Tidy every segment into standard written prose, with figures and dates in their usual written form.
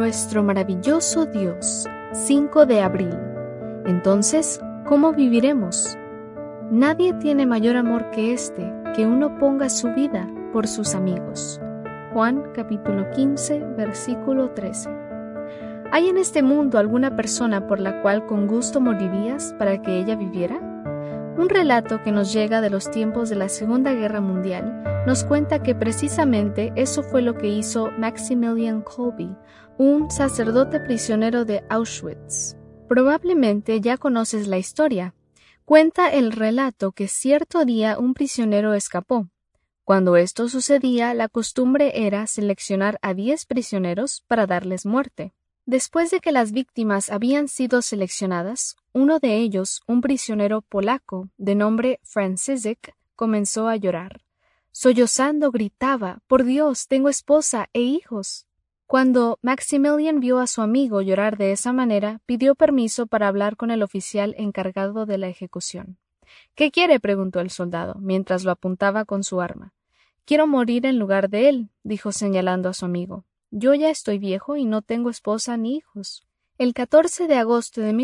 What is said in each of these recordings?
Nuestro maravilloso Dios, 5 de abril. Entonces, ¿cómo viviremos? Nadie tiene mayor amor que este, que uno ponga su vida por sus amigos. Juan capítulo 15, versículo 13. ¿Hay en este mundo alguna persona por la cual con gusto morirías para que ella viviera? Un relato que nos llega de los tiempos de la Segunda Guerra Mundial nos cuenta que precisamente eso fue lo que hizo Maximilian Kolbe, un sacerdote prisionero de Auschwitz. Probablemente ya conoces la historia. Cuenta el relato que cierto día un prisionero escapó. Cuando esto sucedía, la costumbre era seleccionar a 10 prisioneros para darles muerte. Después de que las víctimas habían sido seleccionadas, uno de ellos, un prisionero polaco de nombre Franciszek, comenzó a llorar. Sollozando gritaba: «¡Por Dios, tengo esposa e hijos!». Cuando Maximilian vio a su amigo llorar de esa manera, pidió permiso para hablar con el oficial encargado de la ejecución. «¿Qué quiere?», preguntó el soldado, mientras lo apuntaba con su arma. «Quiero morir en lugar de él», dijo señalando a su amigo. «Yo ya estoy viejo y no tengo esposa ni hijos». El 14 de agosto de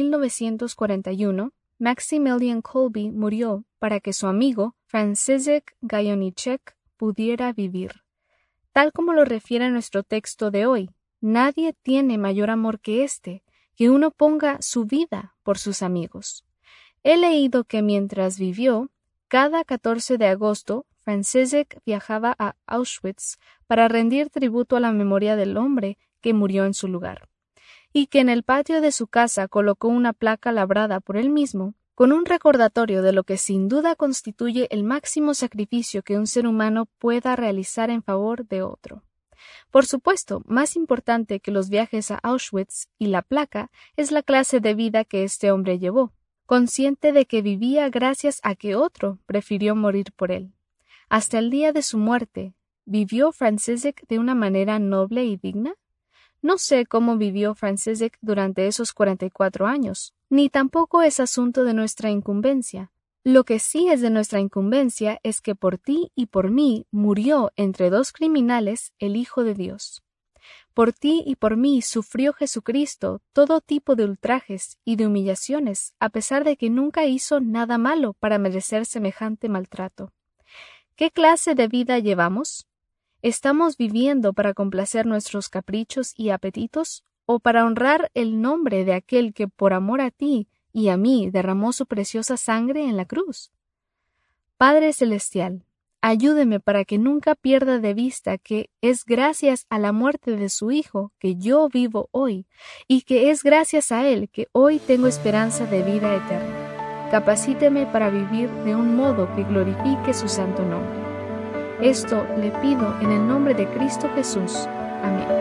1941, Maximilian Kolbe murió para que su amigo, Franciszek Gajowniczek, pudiera vivir. Tal como lo refiere nuestro texto de hoy, nadie tiene mayor amor que este, que uno ponga su vida por sus amigos. He leído que mientras vivió, cada 14 de agosto, Franciszek viajaba a Auschwitz para rendir tributo a la memoria del hombre que murió en su lugar, y que en el patio de su casa colocó una placa labrada por él mismo, con un recordatorio de lo que sin duda constituye el máximo sacrificio que un ser humano pueda realizar en favor de otro. Por supuesto, más importante que los viajes a Auschwitz y la placa es la clase de vida que este hombre llevó, consciente de que vivía gracias a que otro prefirió morir por él. Hasta el día de su muerte, ¿vivió Franciszek de una manera noble y digna? No sé cómo vivió Franciszek durante esos 44 años, ni tampoco es asunto de nuestra incumbencia. Lo que sí es de nuestra incumbencia es que por ti y por mí murió entre dos criminales el Hijo de Dios. Por ti y por mí sufrió Jesucristo todo tipo de ultrajes y de humillaciones, a pesar de que nunca hizo nada malo para merecer semejante maltrato. ¿Qué clase de vida llevamos? ¿Estamos viviendo para complacer nuestros caprichos y apetitos o para honrar el nombre de aquel que por amor a ti y a mí derramó su preciosa sangre en la cruz? Padre Celestial, ayúdeme para que nunca pierda de vista que es gracias a la muerte de su Hijo que yo vivo hoy y que es gracias a Él que hoy tengo esperanza de vida eterna. Capacíteme para vivir de un modo que glorifique su santo nombre. Esto le pido en el nombre de Cristo Jesús. Amén.